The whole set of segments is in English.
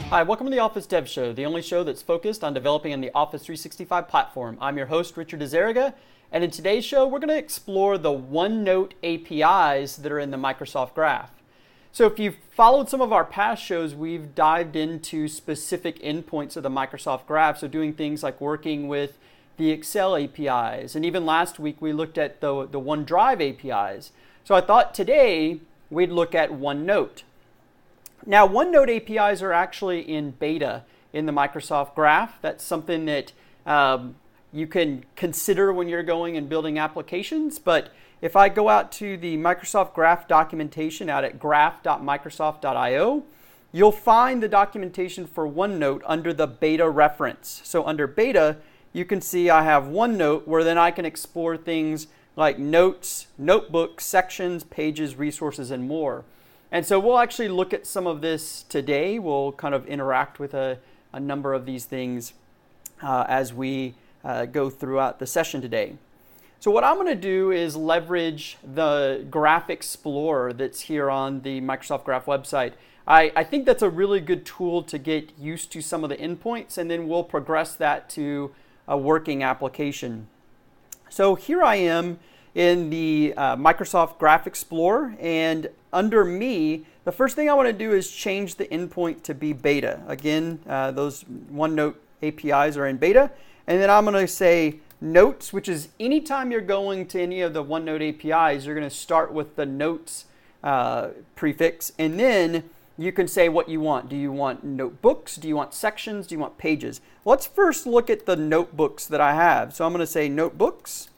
Hi, welcome to the Office Dev Show, the only show that's focused on developing in the Office 365 platform. I'm your host, Richard Azariga, and in today's show, we're going to explore the OneNote APIs that are in the Microsoft Graph. So if you've followed some of our past shows, we've dived into specific endpoints of the Microsoft Graph, so doing things like working with the Excel APIs, and even last week we looked at the OneDrive APIs. So I thought today we'd look at OneNote. Now, OneNote APIs are actually in beta in the Microsoft Graph. That's something that you can consider when you're going and building applications. But if I go out to the Microsoft Graph documentation out at graph.microsoft.io, you'll find the documentation for OneNote under the beta reference. So under beta, you can see I have OneNote where then I can explore things like notes, notebooks, sections, pages, resources, and more. And so we'll actually look at some of this today. We'll kind of interact with a number of these things as we go throughout the session today. So what I'm going to do is leverage the Graph Explorer that's here on the Microsoft Graph website. I think that's a really good tool to get used to some of the endpoints, and then we'll progress that to a working application. So here I am in the Microsoft Graph Explorer, and under me, the first thing I want to do is change the endpoint to be beta. Again, those OneNote APIs are in beta, and then I'm going to say notes, which is anytime you're going to any of the OneNote APIs, you're going to start with the notes prefix, and then you can say what you want. Do you want notebooks? Do you want sections? Do you want pages? Let's first look at the notebooks that I have. So I'm going to say notebooks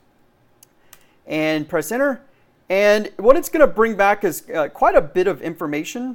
and press enter. And what it's going to bring back is quite a bit of information.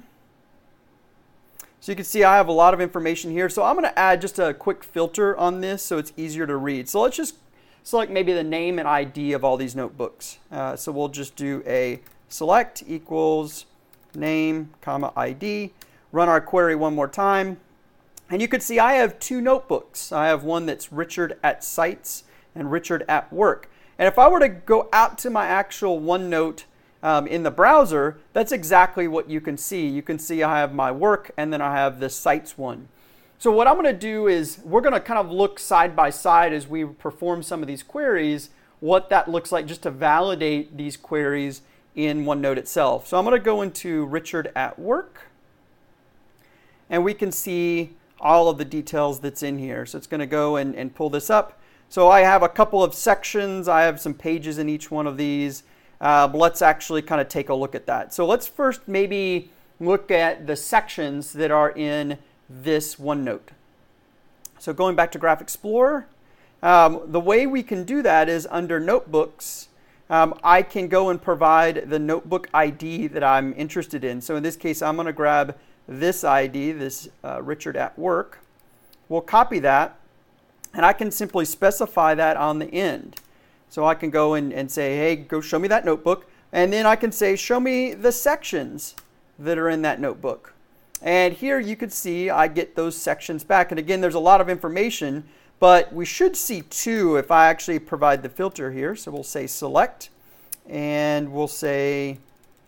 So you can see I have a lot of information here. So I'm going to add just a quick filter on this so it's easier to read. So let's just select maybe the name and ID of all these notebooks. So we'll just do a select equals name, comma, ID. Run our query one more time. And you can see I have two notebooks. I have one that's Richard at Sites and Richard at Work. And if I were to go out to my actual OneNote in the browser, that's exactly what you can see. You can see I have my work and then I have the Sites one. So what I'm going to do is we're going to kind of look side by side as we perform some of these queries, what that looks like just to validate these queries in OneNote itself. So I'm going to go into Richard at Work, and we can see all of the details that's in here. So it's going to go and pull this up. So I have a couple of sections. I have some pages in each one of these. But let's actually kind of take a look at that. So let's first maybe look at the sections that are in this OneNote. So going back to Graph Explorer, the way we can do that is under Notebooks, I can go and provide the notebook ID that I'm interested in. So in this case, I'm going to grab this ID, this Richard at Work. We'll copy that, and I can simply specify that on the end. So I can go and say, hey, go show me that notebook. And then I can say, show me the sections that are in that notebook. And here you can see I get those sections back. And again, there's a lot of information, but we should see two if I actually provide the filter here. So we'll say select, and we'll say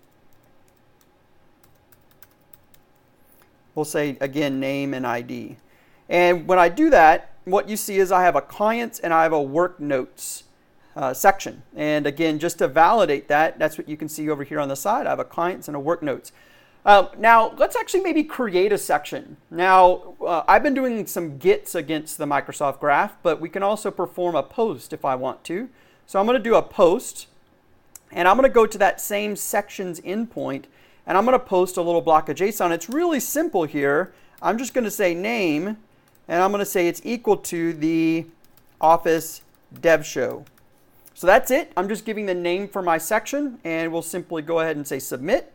again name and ID. And when I do that, what you see is I have a clients and I have a work notes section. And again, just to validate that, that's what you can see over here on the side. I have a clients and a work notes. Now, let's actually maybe create a section. Now, I've been doing some gets against the Microsoft Graph, but we can also perform a post if I want to. So I'm going to do a post, and I'm going to go to that same sections endpoint, and I'm going to post a little block of JSON. It's really simple here. I'm just going to say name, and I'm going to say it's equal to the Office Dev Show. So that's it. I'm just giving the name for my section, and we'll simply go ahead and say submit.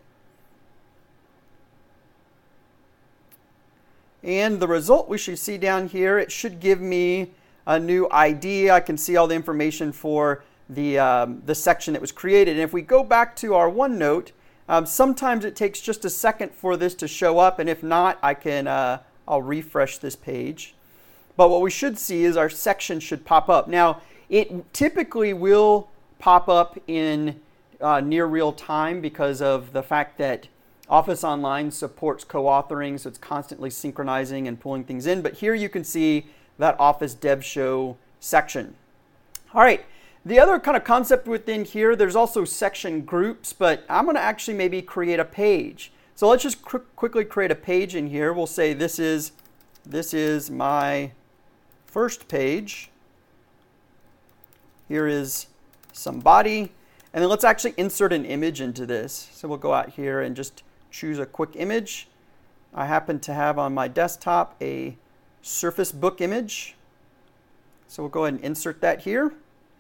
And the result we should see down here, it should give me a new ID. I can see all the information for the section that was created. And if we go back to our OneNote, sometimes it takes just a second for this to show up. And if not, I'll refresh this page. But what we should see is our section should pop up. Now, it typically will pop up in near real time because of the fact that Office Online supports co-authoring, so it's constantly synchronizing and pulling things in. But here you can see that Office Dev Show section. All right, the other kind of concept within here, there's also section groups, but I'm going to actually maybe create a page. So let's just quickly create a page in here. We'll say this is my first page. Here is some body. And then let's actually insert an image into this. So we'll go out here and just choose a quick image. I happen to have on my desktop a Surface Book image. So we'll go ahead and insert that here.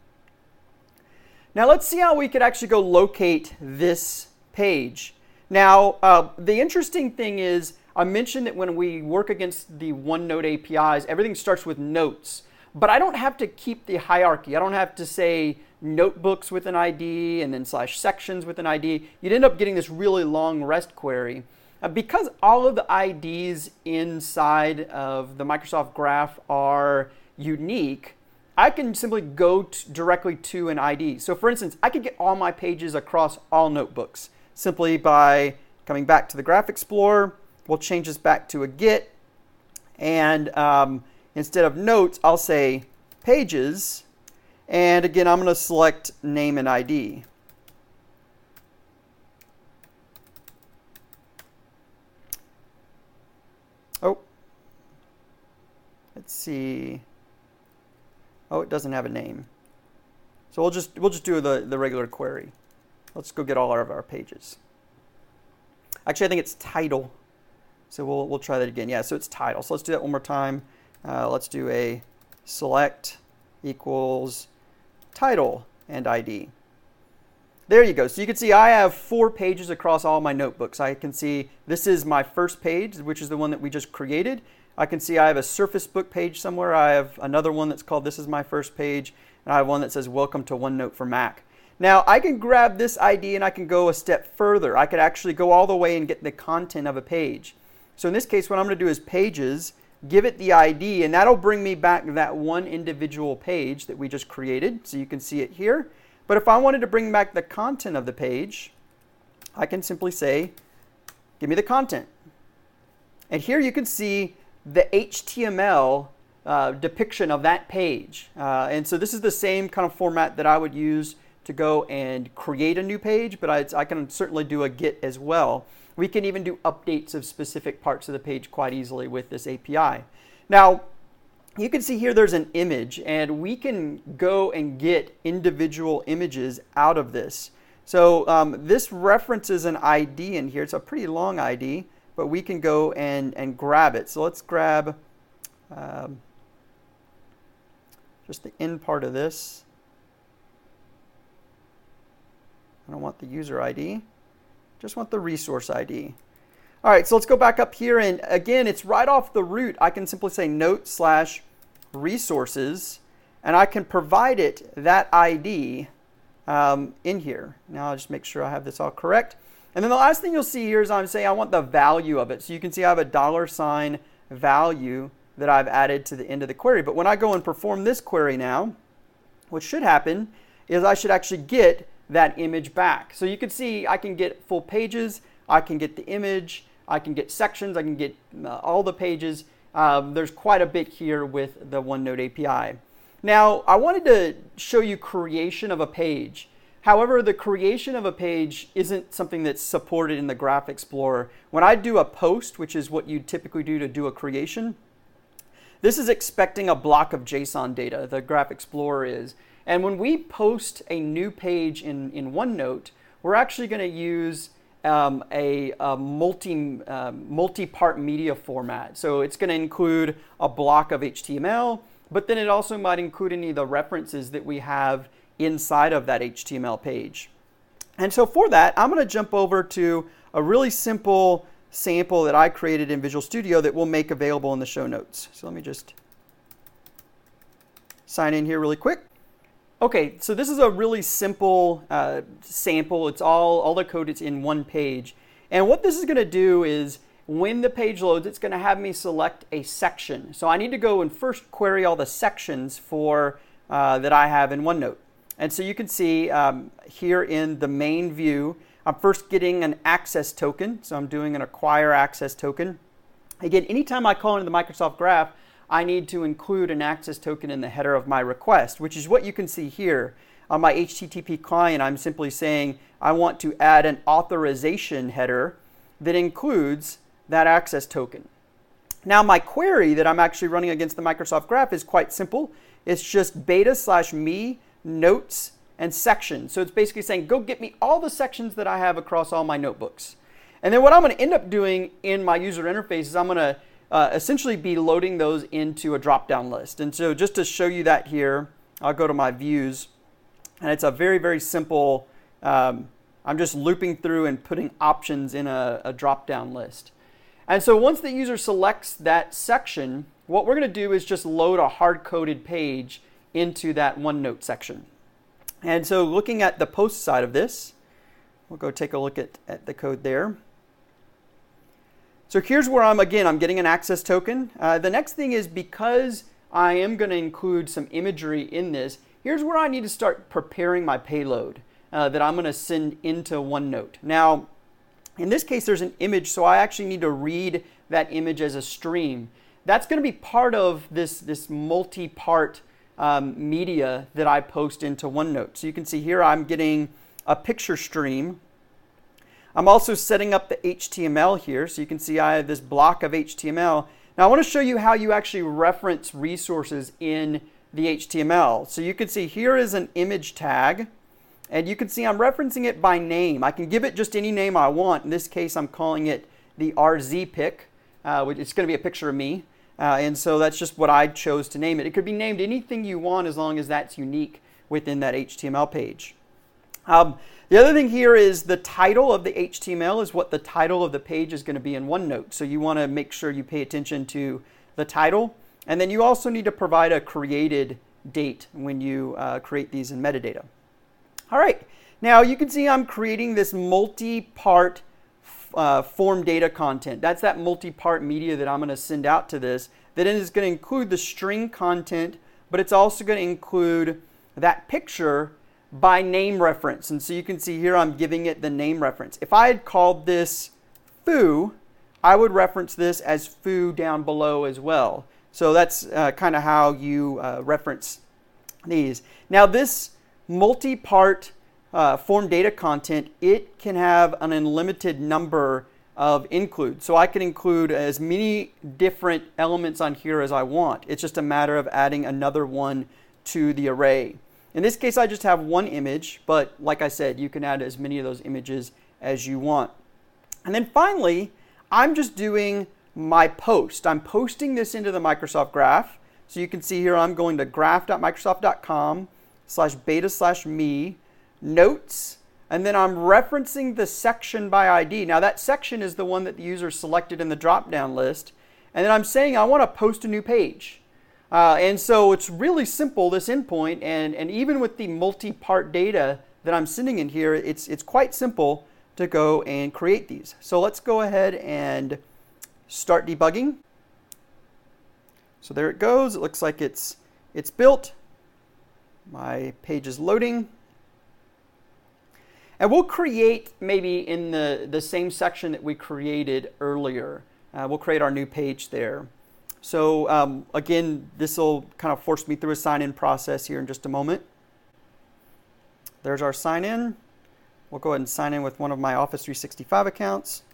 Now let's see how we could actually go locate this page. Now, the interesting thing is, I mentioned that when we work against the OneNote APIs, everything starts with notes. But I don't have to keep the hierarchy. I don't have to say notebooks with an ID and then slash sections with an ID. You'd end up getting this really long REST query. Because all of the IDs inside of the Microsoft Graph are unique, I can simply go directly to an ID. So for instance, I could get all my pages across all notebooks simply by coming back to the Graph Explorer. We'll change this back to a get. And instead of notes, I'll say pages. And again, I'm going to select name and ID. Oh, let's see. Oh, it doesn't have a name. So we'll just do the regular query. Let's go get all of our pages. Actually, I think it's title. So we'll try that again. Yeah, so it's title. So let's do that one more time. Let's do a select equals title and ID. There you go. So you can see I have 4 pages across all my notebooks. I can see this is my first page, which is the one that we just created. I can see I have a Surface Book page somewhere. I have another one that's called This is my first page. And I have one that says Welcome to OneNote for Mac. Now I can grab this ID and I can go a step further. I could actually go all the way and get the content of a page. So in this case, what I'm going to do is pages, give it the ID, and that'll bring me back that one individual page that we just created. So you can see it here. But if I wanted to bring back the content of the page, I can simply say, give me the content. And here you can see the HTML depiction of that page. And so this is the same kind of format that I would use to go and create a new page, but I can certainly do a get as well. We can even do updates of specific parts of the page quite easily with this API. Now, you can see here there's an image, and we can go and get individual images out of this. So this references an ID in here. It's a pretty long ID, but we can go and grab it. So let's grab just the end part of this. I don't want the user ID. Just want the resource ID. All right, so let's go back up here, and again, it's right off the root. I can simply say note/resources, and I can provide it that ID in here. Now I'll just make sure I have this all correct. And then the last thing you'll see here is I'm saying I want the value of it. So you can see I have a $ value that I've added to the end of the query. But when I go and perform this query now, what should happen is I should actually get that image back. So you can see I can get full pages, I can get the image, I can get sections, I can get all the pages. There's quite a bit here with the OneNote API. Now, I wanted to show you creation of a page. However, the creation of a page isn't something that's supported in the Graph Explorer. When I do a post, which is what you typically do to do a creation, this is expecting a block of JSON data, the Graph Explorer is. And when we post a new page in OneNote, we're actually going to use a multi-part media format. So it's going to include a block of HTML, but then it also might include any of the references that we have inside of that HTML page. And so for that, I'm going to jump over to a really simple sample that I created in Visual Studio that we'll make available in the show notes. So let me just sign in here really quick. Okay, so this is a really simple sample. It's all the code, it's in one page. And what this is going to do is when the page loads, it's going to have me select a section. So I need to go and first query all the sections for that I have in OneNote. And so you can see here in the main view, I'm first getting an access token, so I'm doing an acquire access token. Again, anytime I call into the Microsoft Graph, I need to include an access token in the header of my request, which is what you can see here. On my HTTP client, I'm simply saying I want to add an authorization header that includes that access token. Now, my query that I'm actually running against the Microsoft Graph is quite simple. It's just beta/me, notes, and sections. So it's basically saying, go get me all the sections that I have across all my notebooks. And then what I'm going to end up doing in my user interface is I'm going to essentially be loading those into a drop-down list. And so just to show you that here, I'll go to my views. And it's a very, very simple, I'm just looping through and putting options in a drop-down list. And so once the user selects that section, what we're going to do is just load a hard-coded page into that OneNote section. And so looking at the post side of this, we'll go take a look at the code there. So here's where I'm getting an access token. The next thing is, because I am going to include some imagery in this, here's where I need to start preparing my payload that I'm going to send into OneNote. Now, in this case, there's an image, so I actually need to read that image as a stream. That's going to be part of this multi-part media that I post into OneNote. So you can see here I'm getting a picture stream. I'm also setting up the HTML here, so you can see I have this block of HTML. Now I want to show you how you actually reference resources in the HTML. So you can see here is an image tag, and you can see I'm referencing it by name. I can give it just any name I want. In this case, I'm calling it the RZ pic. It's going to be a picture of me. And so that's just what I chose to name it. It could be named anything you want as long as that's unique within that HTML page. The other thing here is the title of the HTML is what the title of the page is going to be in OneNote. So you want to make sure you pay attention to the title. And then you also need to provide a created date when you create these in metadata. All right, now you can see I'm creating this multi-part form data content. That's that multi-part media that I'm going to send out to this. That is going to include the string content, but it's also going to include that picture by name reference. And so you can see here I'm giving it the name reference. If I had called this foo, I would reference this as foo down below as well. So that's kind of how you reference these. Now this multi-part form data content, it can have an unlimited number of includes. So I can include as many different elements on here as I want. It's just a matter of adding another one to the array. In this case, I just have one image, but like I said, you can add as many of those images as you want. And then finally, I'm just doing my post. I'm posting this into the Microsoft Graph. So you can see here I'm going to graph.microsoft.com/beta/me, notes, and then I'm referencing the section by ID. Now that section is the one that the user selected in the drop-down list. And then I'm saying I want to post a new page. And so it's really simple, this endpoint, and even with the multi-part data that I'm sending in here, it's quite simple to go and create these. So let's go ahead and start debugging. So there it goes. It looks like it's built. My page is loading. And we'll create maybe in the same section that we created earlier. We'll create our new page there. So again, this will kind of force me through a sign-in process here in just a moment. There's our sign-in. We'll go ahead and sign in with one of my Office 365 accounts.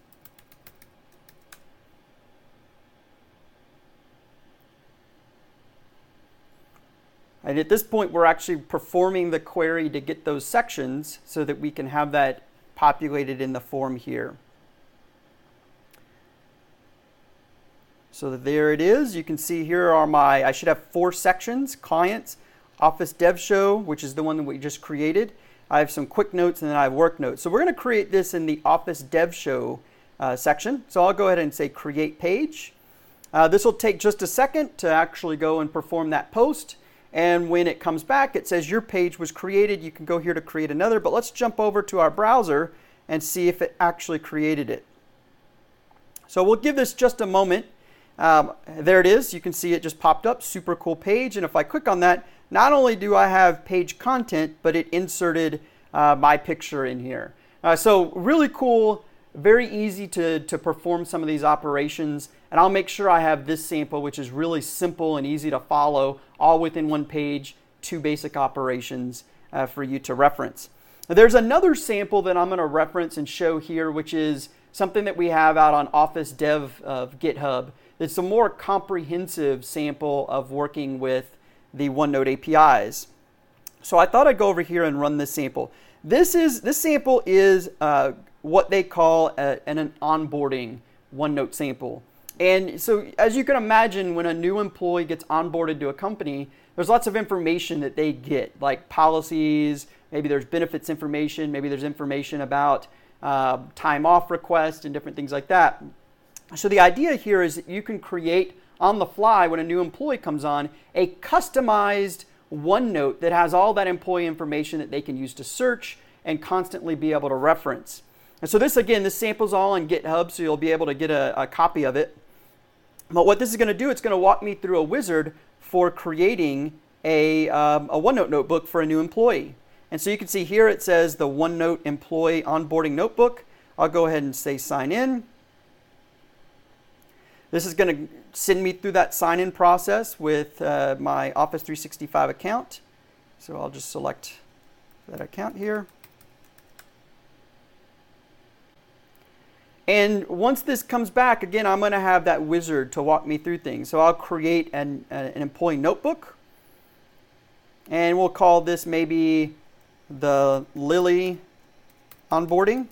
And at this point, we're actually performing the query to get those sections so that we can have that populated in the form here. So there it is. You can see here are I should have 4 sections: clients, Office Dev Show, which is the one that we just created. I have some quick notes, and then I have work notes. So we're going to create this in the Office Dev Show section. So I'll go ahead and say create page. This will take just a second to actually go and perform that post. And when it comes back, it says your page was created. You can go here to create another, but let's jump over to our browser and see if it actually created it. So we'll give this just a moment. There it is. You can see it just popped up. Super cool page. And if I click on that, not only do I have page content, but it inserted my picture in here. So really cool, very easy to perform some of these operations. And I'll make sure I have this sample, which is really simple and easy to follow, all within one page, 2 basic operations for you to reference. There's another sample that I'm going to reference and show here, which is something that we have out on Office Dev of GitHub. It's a more comprehensive sample of working with the OneNote APIs. So I thought I'd go over here and run this sample. This sample is what they call an onboarding OneNote sample. And so as you can imagine, when a new employee gets onboarded to a company, there's lots of information that they get, like policies, maybe there's benefits information, maybe there's information about time off requests and different things like that. So the idea here is that you can create on the fly, when a new employee comes on, a customized OneNote that has all that employee information that they can use to search and constantly be able to reference. And so this, again, this sample's all on GitHub, so you'll be able to get a copy of it. But what this is going to do, it's going to walk me through a wizard for creating a OneNote notebook for a new employee. And so you can see here it says the OneNote Employee Onboarding Notebook. I'll go ahead and say sign in. This is going to send me through that sign-in process with my Office 365 account. So I'll just select that account here. And once this comes back, again, I'm going to have that wizard to walk me through things. So I'll create an employee notebook. And we'll call this maybe the Lily onboarding.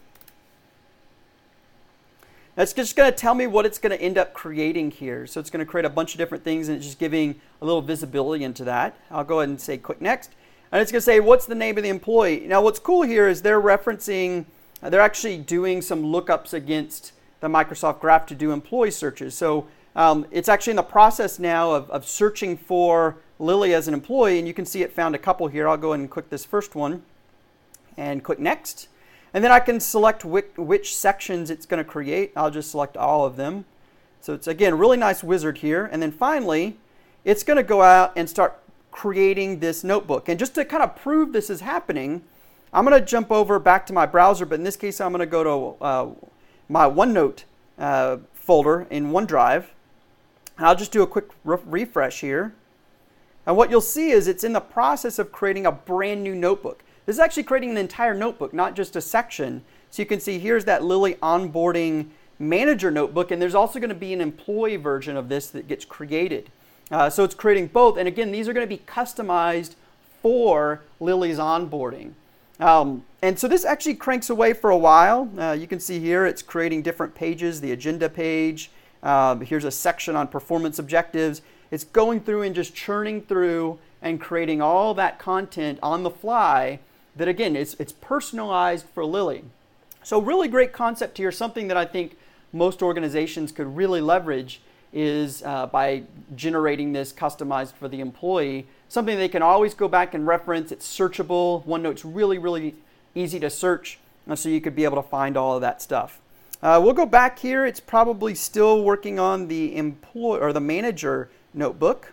That's just going to tell me what it's going to end up creating here. So it's going to create a bunch of different things, and it's just giving a little visibility into that. I'll go ahead and say click next. And it's going to say, what's the name of the employee? Now what's cool here is they're actually doing some lookups against the Microsoft Graph to do employee searches. So it's actually in the process now of searching for Lily as an employee, and you can see it found a couple here. I'll go ahead and click this first one and click next. And then I can select which sections it's going to create. I'll just select all of them. So it's, again, a really nice wizard here. And then finally, it's going to go out and start creating this notebook. And just to kind of prove this is happening, I'm going to jump over back to my browser, but in this case, I'm going to go to my OneNote folder in OneDrive. And I'll just do a quick refresh here. And what you'll see is it's in the process of creating a brand new notebook. This is actually creating an entire notebook, not just a section. So you can see here's that Lily onboarding manager notebook, and there's also going to be an employee version of this that gets created. So it's creating both, and again, these are going to be customized for Lily's onboarding. And so this actually cranks away for a while. You can see here it's creating different pages, the agenda page. Here's a section on performance objectives. It's going through and just churning through and creating all that content on the fly that, again, it's personalized for Lily. So really great concept here. Something that I think most organizations could really leverage is by generating this customized for the employee. Something they can always go back and reference. It's searchable. OneNote's really, really easy to search, so you could be able to find all of that stuff. We'll go back here. It's probably still working on the employee or the manager notebook.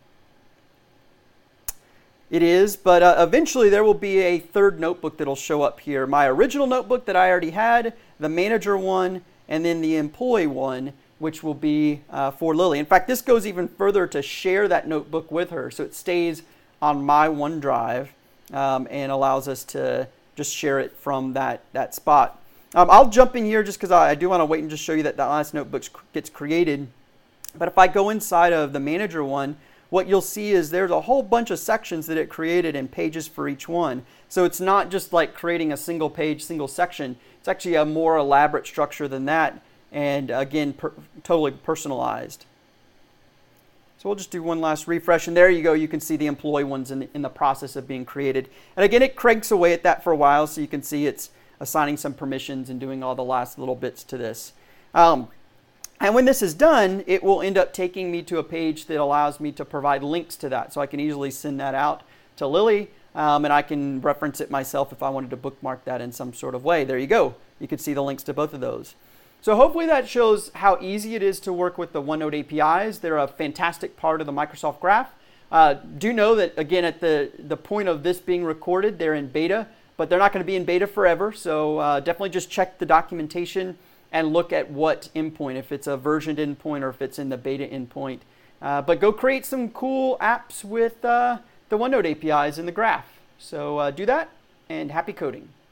It is, but eventually there will be a third notebook that'll show up here. My original notebook that I already had, the manager one, and then the employee one, which will be for Lily. In fact, this goes even further to share that notebook with her. So it stays on my OneDrive and allows us to just share it from that spot. I'll jump in here just because I do want to wait and just show you that the last notebook gets created. But if I go inside of the manager one, what you'll see is there's a whole bunch of sections that it created and pages for each one. So it's not just like creating a single page, single section. It's actually a more elaborate structure than that. And again, totally personalized. So we'll just do one last refresh. And there you go. You can see the employee ones in the process of being created. And again, it cranks away at that for a while. So you can see it's assigning some permissions and doing all the last little bits to this. And when this is done, it will end up taking me to a page that allows me to provide links to that. So I can easily send that out to Lily, and I can reference it myself if I wanted to bookmark that in some sort of way. There you go. You can see the links to both of those. So hopefully that shows how easy it is to work with the OneNote APIs. They're a fantastic part of the Microsoft Graph. Do know that, again, at the point of this being recorded, they're in beta. but they're not going to be in beta forever. So definitely just check the documentation and look at what endpoint, if it's a versioned endpoint or if it's in the beta endpoint. But go create some cool apps with the OneNote APIs in the graph. So do that, and happy coding.